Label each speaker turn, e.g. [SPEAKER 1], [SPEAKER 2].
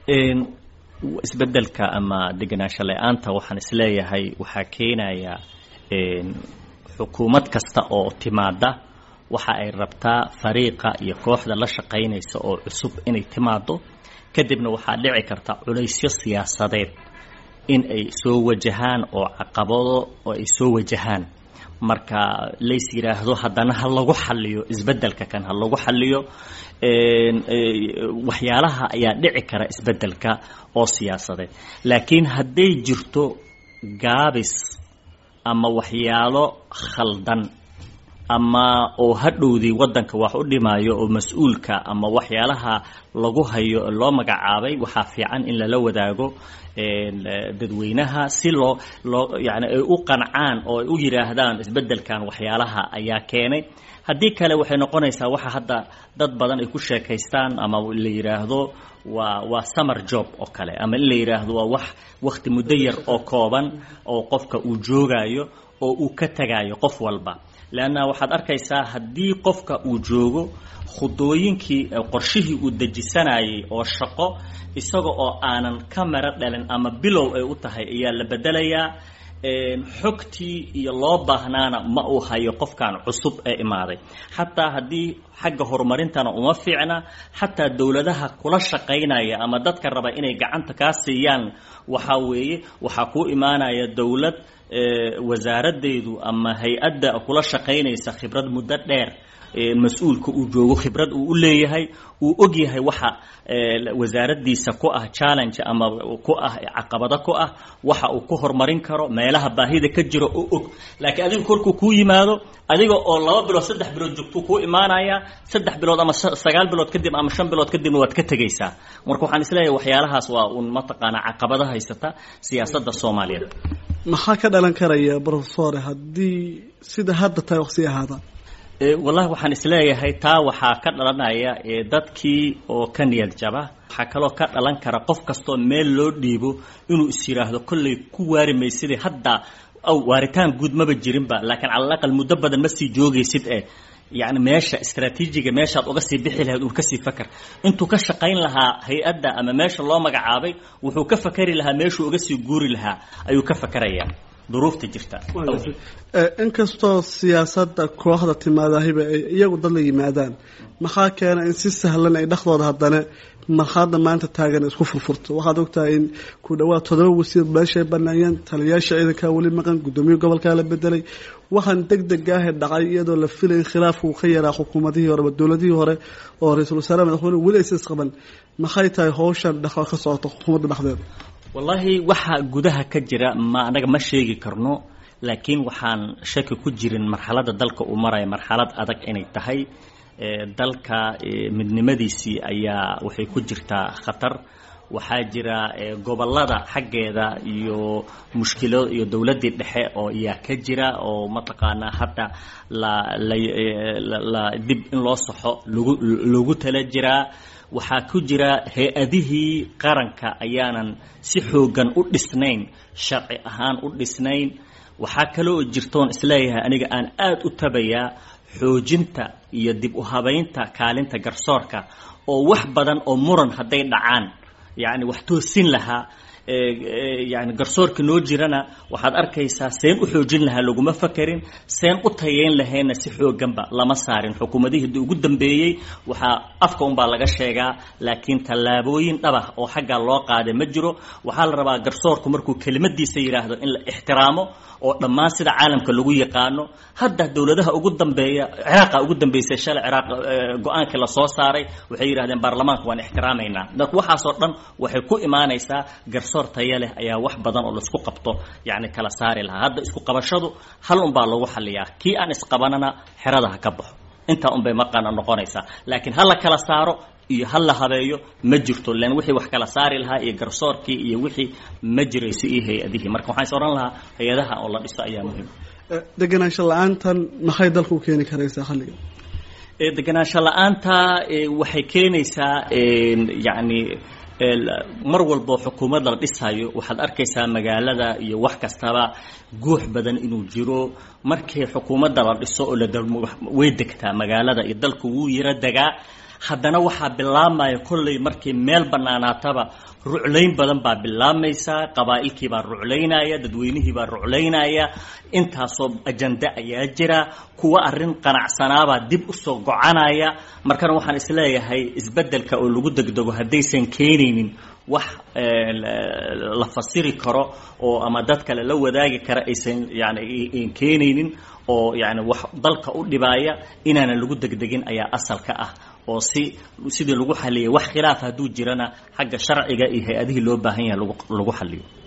[SPEAKER 1] isbedelka ama deganaansho la'aanta waxaan isleeyahay waxaa keenaya xukuumad kasta oo timaada waxa ay rabtaa fariiqa iyo kooxda la shaqaynaysa oo cusub inay timaado kadibna waxaa dhici karta culaysyo siyaasadeed in ay soo wajahaan oo caqabado oo ay soo wajahaan marka lays yiraahdo haddana ha lagu xalliyo isbedelka kan ha lagu xalliyo waxyaalaha ayaa dhici kara isbedelka oo siyaasadeed laakiin hadday jirto gaabis ama waxyaalo khaldan ama oo hadhowdii wadanka wax u dhimaayo oo mas'uulka ama waxyaalaha lagu hayo loo magacaabay waxaa fiican in lala wadaago dadweynaha si loo yani ay u qancaan oo ay u yiraahdaan isbedelkan waxyaalaha ayaa keenay haddii kale waxay noqonaysaa waxa hadda dad badan ay ku sheekaystaan ama la yiraahdo waa summer job oo kale ama in la yiraahdo waa wax waqti muddo yar oo kooban oo qofka uu joogayo oo uu ka tagayo qof walba laana waxaad arkaysaa haddii qofka uu joogo khudooyinkii qorshihii uu dejisanayay oo shaqo isaga oo aanan ka mara dhalin ama bilow ay u tahay ayaa la bedelayaa xogtii iyo loo baahnaana ma uu hayo qofkan cusub ee imaaday xataa haddii xagga horumarintana uma fiicna xataa dawladaha kula shaqaynaya ama dadka raba inay gacanta ka siiyaan waxa weeye waxa ku imaanaya dawlad wasaaraddeedu ama hay-adda kula shaqaynaysa khibrad muddo dheer mas'uulka uu joogo khibrad uu u leeyahay uu og yahay waxa wasaaraddiisa ku ah challenge ama ku ah caqabado ku ah waxa uu ku horumarin karo meelaha baahida ka jiro oo og laakiin adiga kolkuu ku yimaado adiga oo 2 bilood 3 bilood joogto ku imaanaya 3 bilood ama 9 bilood kadib ama 5 bilood kadib waad ka tagaysaa marka waxaan isleeyahay waxyaalahaas waa un mataqaana caqabadaha haysata siyaasadda Soomaaliyeed
[SPEAKER 2] maxaa ka dhalan karaya professor haddii sida hadda tahay waqti ahaada
[SPEAKER 1] والله waxaan isleeyahay taa waxa ka dhalanaya dadkii oo ka niyad jaba waxa kale oo ka dhalan kara qof kasto meel loo dhiibo inuu isiraahdo kulli ku waarimaysid hadda aw waaritaan guud ma jirin ba laakiin على الأقل muddo badan ma sii joogaysid يعني meesha istaraatiijiga meesha aad uga sii bixi lahayd uu ka sii fakar intuu ka shaqayn lahaa hay'adda ama meesha loo magacaabay wuxuu ka fakari lahaa meesha uga sii guuri lahaa ayuu ka fakarayaa duruufta jirta
[SPEAKER 2] inkastoo siyaasadda kooxda timaadahiba iyagu dad la yimaadaan maxaa keena in si sahlan ay dhexdooda haddana marxaladda maanta taagan isku furfurto waxaad ogtahay in ku dhawaad 7 wasiir beeshay banaayeen taliyaasha ciidanka wali maqan gudoomiye gobolka la bedelay waxaan degdeg ah dhacay iyadoo la filay khilaafku ka yaraa xukuumadihii hore dawladihii hore oo ra'iisul wasaare madaxweyne wali is qaban maxay tahay hawshan dhaxal ka socota xukuumadda dhexdeeda
[SPEAKER 1] والله waxa gudaha ka jira ma anaga ma sheegi karno laakiin waxaan shaki ku jirin marxaladda dalka uu maray marxalad adag inay tahay dalka midnimadiisii ayaa waxay ku jirtaa khatar waxaa jira gobolada xaggeeda iyo mushkilado iyo dawladda dhexe oo iyaa ka jira oo mataqaana hadda la dib in loo saxo lagu tala jiraa waxaa ku jira hay-adihii qaranka ayaanan si xoogan u dhisnayn sharci ahaan u dhisnayn waxaa kale oo jirtoon isleeyahay aniga aan aad u tabayaa xoojinta iyo dib u habaynta kaalinta garsoorka oo wax badan oo muran hadday dhacaan yani wax toosin lahaa يعني garsoorka noo jirana waxaad arkaysaa seen u xoojin lahaa laguma fakarin seen u tayeyn lahayn si xooganba lama saarin xukuumadihii ugu dambeeyay waxa afka un baa laga sheegaa laakiin talaabooyin dhaba oo xagga loo qaaday ma jiro waxa la rabaa garsoorku markuu kelimadiisa yiraahdo in la ixtiraamo oo dhammaan sida caalamka lagu yaqaano hadda dawladaha ugu dambeeya Ciraaq ugu dambeysay shalay Ciraaq go'aanka la soo saaray waxay yiraahdeen baarlamaanka waan ixtiraameynaa dadku waxaas oo dhan waxay ku imaanaysaa garsoor tayo leh ayaa wax badan oo la isku qabto yani kala saari lahaa hadda isku qabashadu hal un baa lagu xaliyaa kii aan isqabanana xirada ka baxo inta un bay maqan noqonaysaa laakiin hal la kala saaro iyo hal la habeeyo ma jirto leen wixii wax kala saari lahaa iyo garsoorkii iyo wixii ma jirayso hay'adihi marka waxaan soo oran lahaa hay'adaha oo la dhiso ayaa muhiim
[SPEAKER 2] deganaansho la'aantan maxay dalku keeni karaysaa xalliga
[SPEAKER 1] deganaansho la'aanta waxay keenaysaa yani mar walba xukuumad la dhisayo waxaad arkaysaa magaalada iyo wax kastaba guux badan inuu jiro markii xukuumadda la dhiso oo la way degtaa magaalada iyo dalku wuu yira dagaa haddana waxaa bilaabmaya kolley markii meel bannaanaataba ruclayn badan baa bilaamaysaa, qabaa'ilkii baa ruclaynaya, dadweynihii baa ruclaynaya, intaasoo ajande ayaa jira, kuwa arrin qanacsanaabaa dib usoo gocanaya. markana waxaan isleeyahay isbeddelka oo lagu degdego haddaysan keenaynin wax la fasiri karo oo ama dad kale la wadaagi kara aysan yani keenaynin oo yani wax dalka u dhibaya inaana lagu degdegin ayaa asalka ah, oo sidii lagu xaliyay wax khilaaf hadduu jirana xagga sharciga iyo hay-adihii loo baahan yahay lagu xaliyo.